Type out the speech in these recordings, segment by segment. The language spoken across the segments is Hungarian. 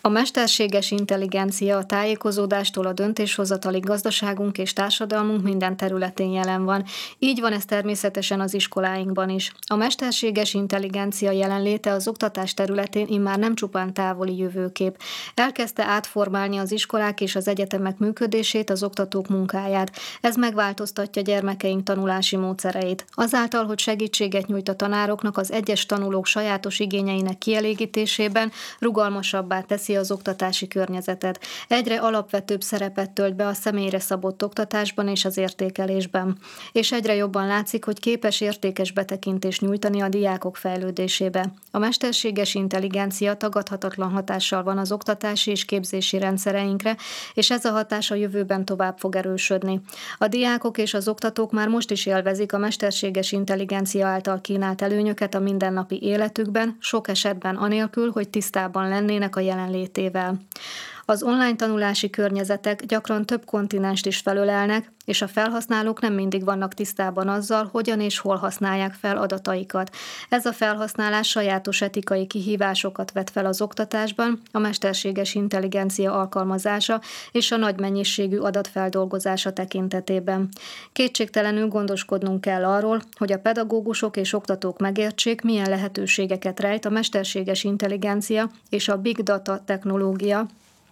A mesterséges intelligencia a tájékozódástól a döntéshozatali gazdaságunk és társadalmunk minden területén jelen van. Így van ez természetesen az iskoláinkban is. A mesterséges intelligencia jelenléte az oktatás területén immár nem csupán távoli jövőkép. Elkezdte átformálni az iskolák és az egyetemek működését, az oktatók munkáját. Ez megváltoztatja gyermekeink tanulási módszereit. Azáltal, hogy segítséget nyújt a tanároknak az egyes tanulók sajátos igényeinek kielégítésében, rugalmasabbá teszi az oktatási környezetet. Egyre alapvetőbb szerepet tölt be a személyre szabott oktatásban és az értékelésben. És egyre jobban látszik, hogy képes értékes betekintést nyújtani a diákok fejlődésébe. A mesterséges intelligencia tagadhatatlan hatással van az oktatási és képzési rendszereinkre, és ez a hatás a jövőben tovább fog erősödni. A diákok és az oktatók már most is élvezik a mesterséges intelligencia által kínált előnyöket a mindennapi életükben, sok esetben anélkül, hogy tisztában lennének a jelenlétével. Az online tanulási környezetek gyakran több kontinenst is felölelnek, és a felhasználók nem mindig vannak tisztában azzal, hogyan és hol használják fel adataikat. Ez a felhasználás sajátos etikai kihívásokat vet fel az oktatásban, a mesterséges intelligencia alkalmazása és a nagy mennyiségű adatfeldolgozása tekintetében. Kétségtelenül gondoskodnunk kell arról, hogy a pedagógusok és oktatók megértsék, milyen lehetőségeket rejt a mesterséges intelligencia és a big data technológia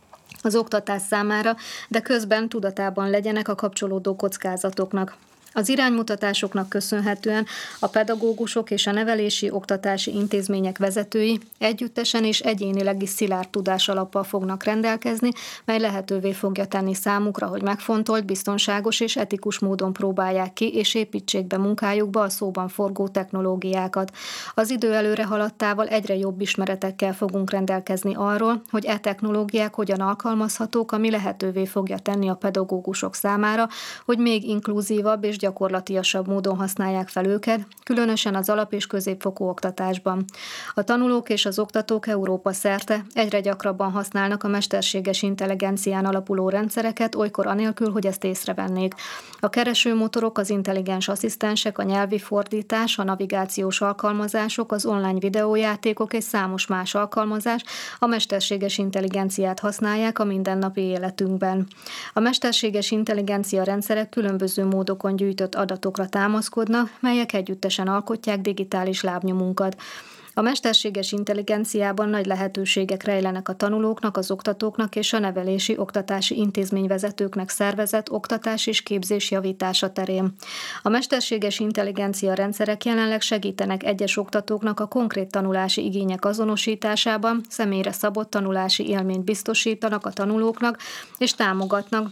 az oktatás számára, de közben tudatában legyenek a kapcsolódó kockázatoknak. Az iránymutatásoknak köszönhetően a pedagógusok és a nevelési oktatási intézmények vezetői együttesen és egyénileg is szilárd tudásalappal fognak rendelkezni, mely lehetővé fogja tenni számukra, hogy megfontolt, biztonságos és etikus módon próbálják ki és építsék be munkájukba a szóban forgó technológiákat. Az idő előre haladtával egyre jobb ismeretekkel fogunk rendelkezni arról, hogy e technológiák hogyan alkalmazhatók, ami lehetővé fogja tenni a pedagógusok számára, hogy még inkluzívabb és gyakorlatiasabb módon használják fel őket, különösen az alap- és középfokú oktatásban. A tanulók és az oktatók Európa szerte egyre gyakrabban használnak a mesterséges intelligencián alapuló rendszereket, olykor anélkül, hogy ezt észrevennék. A keresőmotorok, az intelligens asszisztensek, a nyelvi fordítás, a navigációs alkalmazások, az online videójátékok és számos más alkalmazás a mesterséges intelligenciát használják a mindennapi életünkben. A mesterséges intelligencia rendszerek különböző módokon gyűjtött adatokra támaszkodnak, melyek együttesen alkotják digitális lábnyomunkat. A mesterséges intelligenciában nagy lehetőségek rejlenek a tanulóknak, az oktatóknak és a nevelési oktatási intézményvezetőknek szervezett oktatás és képzés javítása terén. A mesterséges intelligencia rendszerek jelenleg segítenek egyes oktatóknak a konkrét tanulási igények azonosításában, személyre szabott tanulási élményt biztosítanak a tanulóknak és támogatnak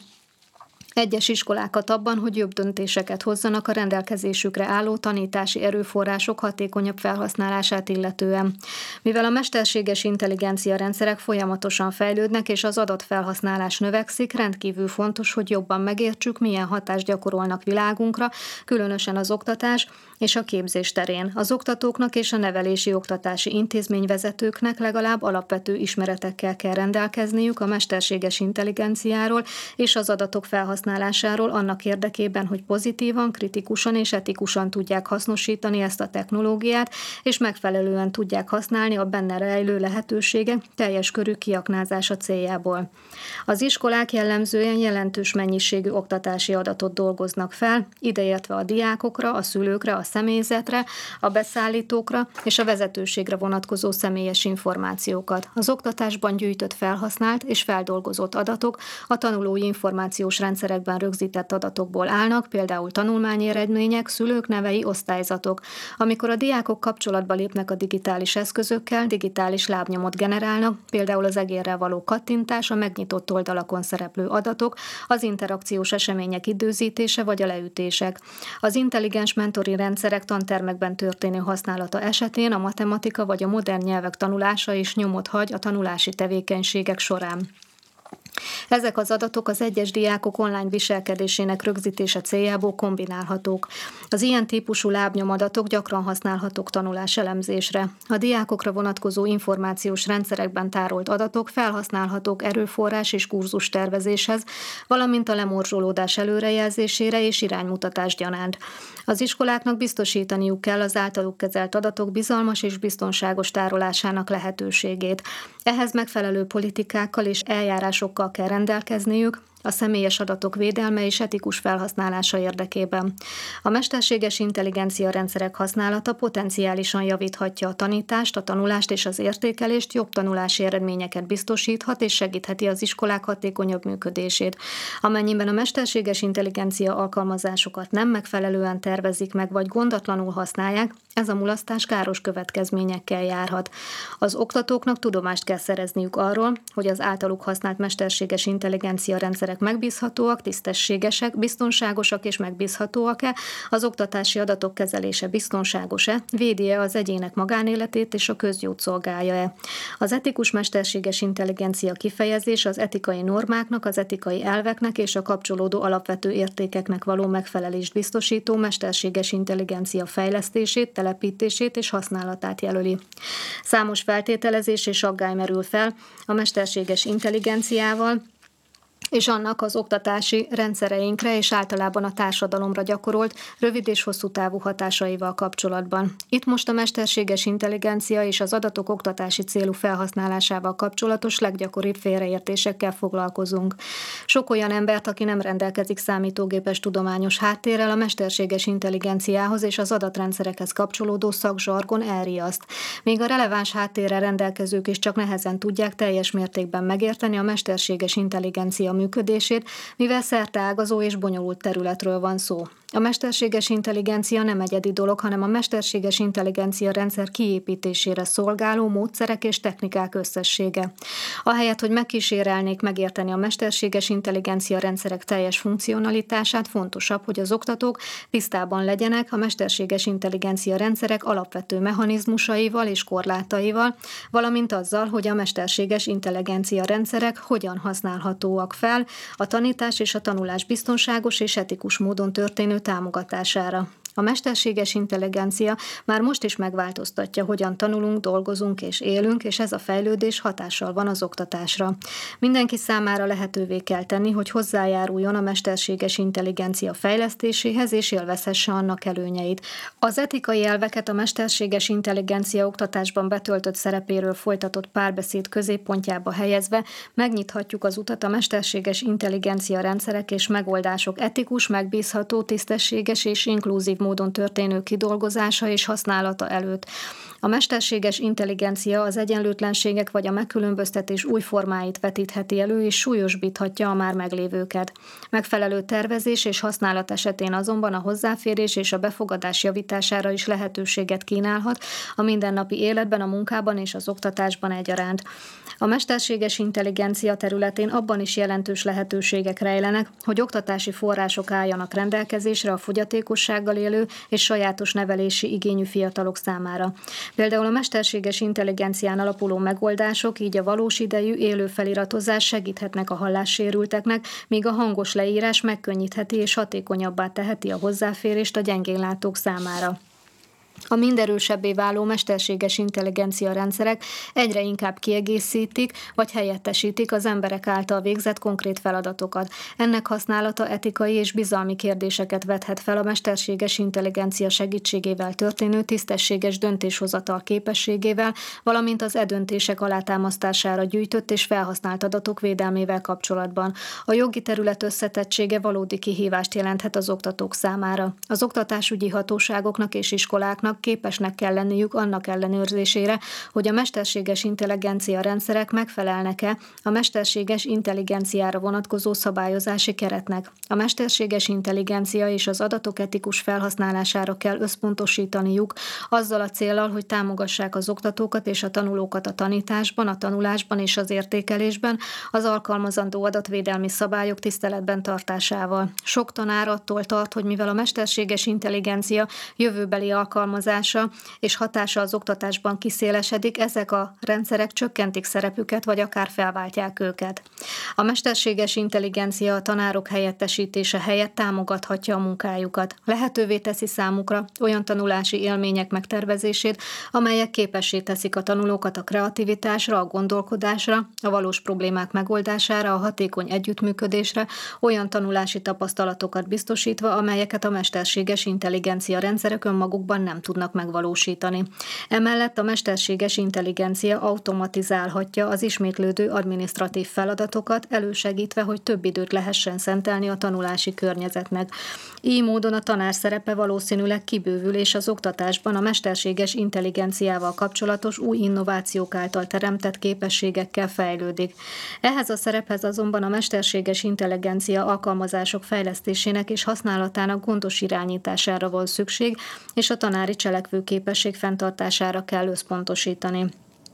egyes iskolákat abban, hogy jobb döntéseket hozzanak a rendelkezésükre álló tanítási erőforrások hatékonyabb felhasználását illetően. Mivel a mesterséges intelligencia rendszerek folyamatosan fejlődnek és az adatfelhasználás növekszik, rendkívül fontos, hogy jobban megértsük, milyen hatást gyakorolnak világunkra, különösen az oktatás és a képzés terén. Az oktatóknak és a nevelési oktatási intézményvezetőknek legalább alapvető ismeretekkel kell rendelkezniük a mesterséges intelligenciáról és az adatok felhasználásáról annak érdekében, hogy pozitívan, kritikusan és etikusan tudják hasznosítani ezt a technológiát, és megfelelően tudják használni a benne rejlő lehetőségek teljes körű kiaknázása céljából. Az iskolák jellemzően jelentős mennyiségű oktatási adatot dolgoznak fel, ideértve a diákokra, a szülőkre, a személyzetre, a beszállítókra és a vezetőségre vonatkozó személyes információkat. Az oktatásban gyűjtött, felhasznált és feldolgozott adatok a tanulói információs rendszerekben rögzített adatokból állnak, például tanulmányi eredmények, szülők nevei, osztályzatok. Amikor a diákok kapcsolatba lépnek a digitális eszközökkel, digitális lábnyomot generálnak, például az egérrel való kattintás, a megnyitott oldalakon szereplő adatok, az interakciós események időzítése vagy a leütések. Az intelligens mentori rendszerek tantermekben történő használata esetén a matematika vagy a modern nyelvek tanulása is nyomot hagy a tanulási tevékenységek során. Ezek az adatok az egyes diákok online viselkedésének rögzítése céljából kombinálhatók. Az ilyen típusú lábnyomadatok gyakran használhatók tanulás elemzésre. A diákokra vonatkozó információs rendszerekben tárolt adatok felhasználhatók erőforrás és kurzus tervezéshez, valamint a lemorzsolódás előrejelzésére és iránymutatás gyanánt. Az iskoláknak biztosítaniuk kell az általuk kezelt adatok bizalmas és biztonságos tárolásának lehetőségét. Ehhez megfelelő politikákkal és eljárásokkal kell rendelkezniük a személyes adatok védelme és etikus felhasználása érdekében. A mesterséges intelligencia rendszerek használata potenciálisan javíthatja a tanítást, a tanulást és az értékelést, jobb tanulási eredményeket biztosíthat és segítheti az iskolák hatékonyabb működését. Amennyiben a mesterséges intelligencia alkalmazásokat nem megfelelően tervezik meg vagy gondatlanul használják, ez a mulasztás káros következményekkel járhat. Az oktatóknak tudomást kell szerezniük arról, hogy az általuk használt mesterséges intelligencia rendszerek megbízhatóak, tisztességesek, biztonságosak és megbízhatóak-e, az oktatási adatok kezelése biztonságos-e, védi-e az egyének magánéletét és a közjót szolgálja-e. Az etikus mesterséges intelligencia kifejezés az etikai normáknak, az etikai elveknek és a kapcsolódó alapvető értékeknek való megfelelést biztosító mesterséges intelligencia fejlesztését, telepítését és használatát jelöli. Számos feltételezés és aggály merül fel a mesterséges intelligenciával és annak az oktatási rendszereinkre és általában a társadalomra gyakorolt rövid és hosszú távú hatásaival kapcsolatban. Itt most a mesterséges intelligencia és az adatok oktatási célú felhasználásával kapcsolatos leggyakoribb félreértésekkel foglalkozunk. Sok olyan embert, aki nem rendelkezik számítógépes tudományos háttérrel, a mesterséges intelligenciához és az adatrendszerekhez kapcsolódó szakzsargon elriaszt. Még a releváns háttérrel rendelkezők is csak nehezen tudják teljes mértékben megérteni a mesterséges intelligencia működését, mivel szerteágazó és bonyolult területről van szó. A mesterséges intelligencia nem egyedi dolog, hanem a mesterséges intelligencia rendszer kiépítésére szolgáló módszerek és technikák összessége. Ahelyett, hogy megkísérelnék megérteni a mesterséges intelligencia rendszerek teljes funkcionalitását, fontosabb, hogy az oktatók tisztában legyenek a mesterséges intelligencia rendszerek alapvető mechanizmusaival és korlátaival, valamint azzal, hogy a mesterséges intelligencia rendszerek hogyan használhatóak fel a tanítás és a tanulás biztonságos és etikus módon történő támogatására. A mesterséges intelligencia már most is megváltoztatja, hogyan tanulunk, dolgozunk és élünk, és ez a fejlődés hatással van az oktatásra. Mindenki számára lehetővé kell tenni, hogy hozzájáruljon a mesterséges intelligencia fejlesztéséhez, és élvezhesse annak előnyeit. Az etikai elveket a mesterséges intelligencia oktatásban betöltött szerepéről folytatott párbeszéd középpontjába helyezve megnyithatjuk az utat a mesterséges intelligencia rendszerek és megoldások etikus, megbízható, tisztességes és inkluzív módon történő kidolgozása és használata előtt. A mesterséges intelligencia az egyenlőtlenségek vagy a megkülönböztetés új formáit vetítheti elő és súlyosbíthatja a már meglévőket. Megfelelő tervezés és használat esetén azonban a hozzáférés és a befogadás javítására is lehetőséget kínálhat a mindennapi életben, a munkában és az oktatásban egyaránt. A mesterséges intelligencia területén abban is jelentős lehetőségek rejlenek, hogy oktatási források álljanak rendelkezésre a fogyatékossággal élő és sajátos nevelési igényű fiatalok számára. Például a mesterséges intelligencián alapuló megoldások, így a valós idejű élő feliratozás segíthetnek a hallássérülteknek, míg a hangos leírás megkönnyítheti és hatékonyabbá teheti a hozzáférést a gyengénlátók számára. A minderősebbé váló mesterséges intelligencia rendszerek egyre inkább kiegészítik vagy helyettesítik az emberek által végzett konkrét feladatokat. Ennek használata etikai és bizalmi kérdéseket vethet fel a mesterséges intelligencia segítségével történő tisztességes döntéshozatal képességével, valamint az döntések alátámasztására gyűjtött és felhasznált adatok védelmével kapcsolatban. A jogi terület összetettsége valódi kihívást jelenthet az oktatók számára. Az oktatásügyi hatóságoknak és iskoláknak képesnek kell lenniük annak ellenőrzésére, hogy a mesterséges intelligencia rendszerek megfelelnek-e a mesterséges intelligenciára vonatkozó szabályozási keretnek. A mesterséges intelligencia és az adatok etikus felhasználására kell összpontosítaniuk azzal a céllal, hogy támogassák az oktatókat és a tanulókat a tanításban, a tanulásban és az értékelésben, az alkalmazandó adatvédelmi szabályok tiszteletben tartásával. Sok tanár attól tart, hogy mivel a mesterséges intelligencia jövőbeli alkalmazásával alkalmazása és hatása az oktatásban kiszélesedik, ezek a rendszerek csökkentik szerepüket, vagy akár felváltják őket. A mesterséges intelligencia a tanárok helyettesítése helyett támogathatja a munkájukat. Lehetővé teszi számukra olyan tanulási élmények megtervezését, amelyek képessé teszik a tanulókat a kreativitásra, a gondolkodásra, a valós problémák megoldására, a hatékony együttműködésre, olyan tanulási tapasztalatokat biztosítva, amelyeket a mesterséges intelligencia rendszerek önmagukban nem tudnak megvalósítani. Emellett a mesterséges intelligencia automatizálhatja az ismétlődő adminisztratív feladatokat, elősegítve, hogy több időt lehessen szentelni a tanulási környezetnek. Így módon a tanár szerepe valószínűleg kibővül, és az oktatásban a mesterséges intelligenciával kapcsolatos új innovációk által teremtett képességekkel fejlődik. Ehhez a szerephez azonban a mesterséges intelligencia alkalmazások fejlesztésének és használatának gondos irányítására van szükség, és a tanári cselekvőképesség fenntartására kell összpontosítani.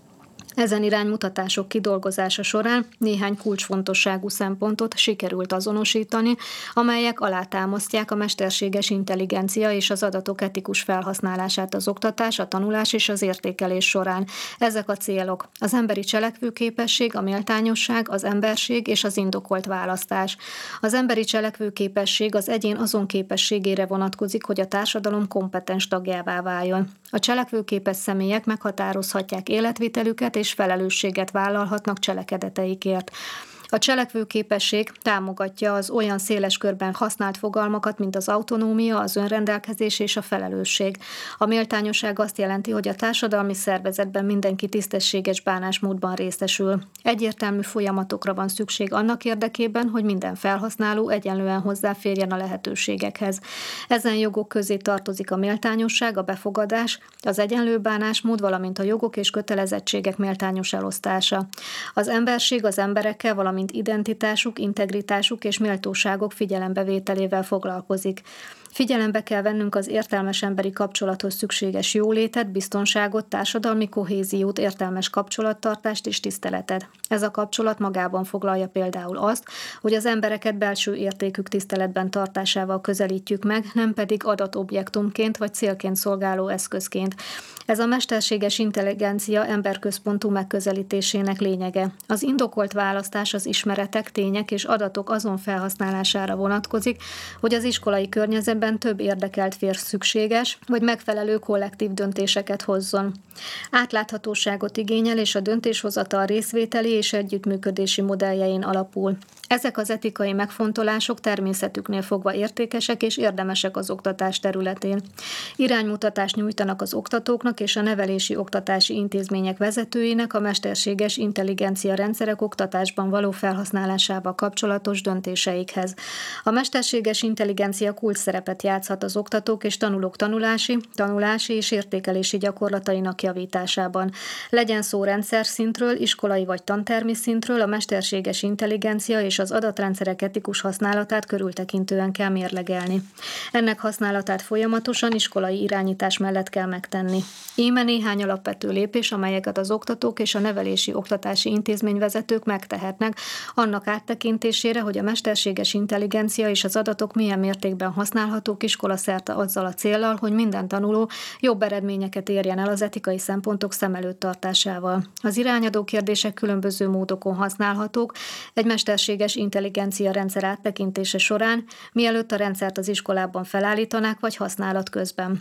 Ezen iránymutatások kidolgozása során néhány kulcsfontosságú szempontot sikerült azonosítani, amelyek alátámasztják a mesterséges intelligencia és az adatok etikus felhasználását az oktatás, a tanulás és az értékelés során. Ezek a célok: az emberi cselekvőképesség, a méltányosság, az emberség és az indokolt választás. Az emberi cselekvőképesség az egyén azon képességére vonatkozik, hogy a társadalom kompetens tagjává váljon. A cselekvőképes személyek meghatározhatják életvitelüket és felelősséget vállalhatnak cselekedeteikért. A cselekvőképesség támogatja az olyan széles körben használt fogalmakat, mint az autonómia, az önrendelkezés és a felelősség. A méltányosság azt jelenti, hogy a társadalmi szervezetben mindenki tisztességes bánásmódban részesül. Egyértelmű folyamatokra van szükség annak érdekében, hogy minden felhasználó egyenlően hozzáférjen a lehetőségekhez. Ezen jogok közé tartozik a méltányosság, a befogadás, az egyenlő bánásmód, valamint a jogok és kötelezettségek méltányos elosztása. Az emberség az emberekkel, valamint identitásuk, integritásuk és méltóságok figyelembevételével foglalkozik. Figyelembe kell vennünk az értelmes emberi kapcsolathoz szükséges jólétet, biztonságot, társadalmi kohéziót, értelmes kapcsolattartást és tiszteletet. Ez a kapcsolat magában foglalja például azt, hogy az embereket belső értékük tiszteletben tartásával közelítjük meg, nem pedig adatobjektumként vagy célként szolgáló eszközként. Ez a mesterséges intelligencia emberközpontú megközelítésének lényege. Az indokolt választás az ismeretek, tények és adatok azon felhasználására vonatkozik, hogy az iskolai környezetben több érdekelt fér szükséges, vagy megfelelő kollektív döntéseket hozzon. Átláthatóságot igényel, és a döntéshozatal részvételi és együttműködési modelljein alapul. Ezek az etikai megfontolások természetüknél fogva értékesek és érdemesek az oktatás területén. Iránymutatást nyújtanak az oktatóknak és a nevelési oktatási intézmények vezetőinek a mesterséges intelligencia rendszerek oktatásban való felhasználásával kapcsolatos döntéseikhez. A mesterséges intelligencia kulcs szerepet játszhat az oktatók és tanulók tanulási és értékelési gyakorlatainak javításában. Legyen szó rendszer szintről, iskolai vagy tantermi szintről, a mesterséges intelligencia és az adatrendszerek etikus használatát körültekintően kell mérlegelni. Ennek használatát folyamatosan iskolai irányítás mellett kell megtenni. Íme néhány alapvető lépés, amelyeket az oktatók és a nevelési oktatási intézményvezetők megtehetnek annak áttekintésére, hogy a mesterséges intelligencia és az adatok milyen mértékben használhatók iskolaszerte azzal a céllal, hogy minden tanuló jobb eredményeket érjen el az etikai szempontok szem előtt tartásával. Az irányadó kérdések különböző módokon használhatók egy mesterséges intelligencia rendszer áttekintése során, mielőtt a rendszert az iskolában felállítanák vagy használat közben.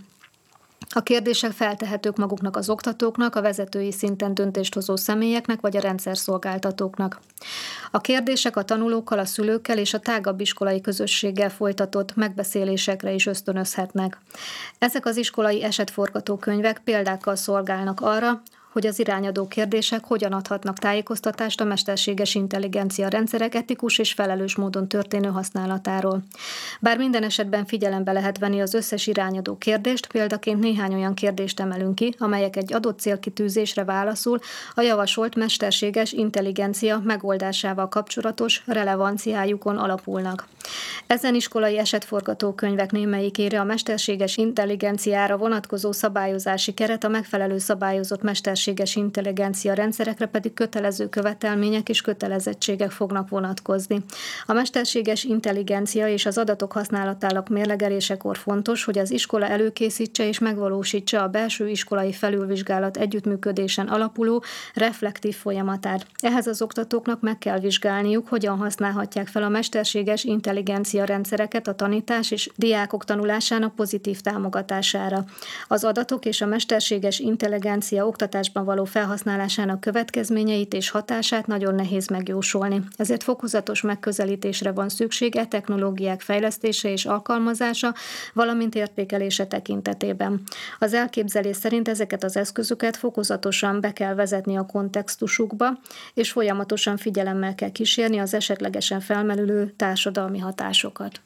A kérdések feltehetők maguknak az oktatóknak, a vezetői szinten döntést hozó személyeknek vagy a rendszerszolgáltatóknak. A kérdések a tanulókkal, a szülőkkel és a tágabb iskolai közösséggel folytatott megbeszélésekre is ösztönözhetnek. Ezek az iskolai esetforgatókönyvek példákkal szolgálnak arra, hogy az irányadó kérdések hogyan adhatnak tájékoztatást a mesterséges intelligencia rendszerek etikus és felelős módon történő használatáról. Bár minden esetben figyelembe lehet venni az összes irányadó kérdést, példaként néhány olyan kérdést emelünk ki, amelyek egy adott célkitűzésre válaszul a javasolt mesterséges intelligencia megoldásával kapcsolatos relevanciájukon alapulnak. Ezen iskolai esetforgatókönyvek némelyikére a mesterséges intelligenciára vonatkozó szabályozási keret a megfelelő szabályozott mesterséges mesterséges intelligencia rendszerekre pedig kötelező követelmények és kötelezettségek fognak vonatkozni. A mesterséges intelligencia és az adatok használatának mérlegelésekor fontos, hogy az iskola előkészítse és megvalósítsa a belső iskolai felülvizsgálat együttműködésen alapuló reflektív folyamatát. Ehhez az oktatóknak meg kell vizsgálniuk, hogyan használhatják fel a mesterséges intelligencia rendszereket a tanítás és diákok tanulásának pozitív támogatására. Az adatok és a mesterséges intelligencia oktatásban való felhasználásának következményeit és hatását nagyon nehéz megjósolni. Ezért fokozatos megközelítésre van szükség technológiák fejlesztése és alkalmazása, valamint értékelése tekintetében. Az elképzelés szerint ezeket az eszközöket fokozatosan be kell vezetni a kontextusukba, és folyamatosan figyelemmel kell kísérni az esetlegesen felmerülő társadalmi hatásokat.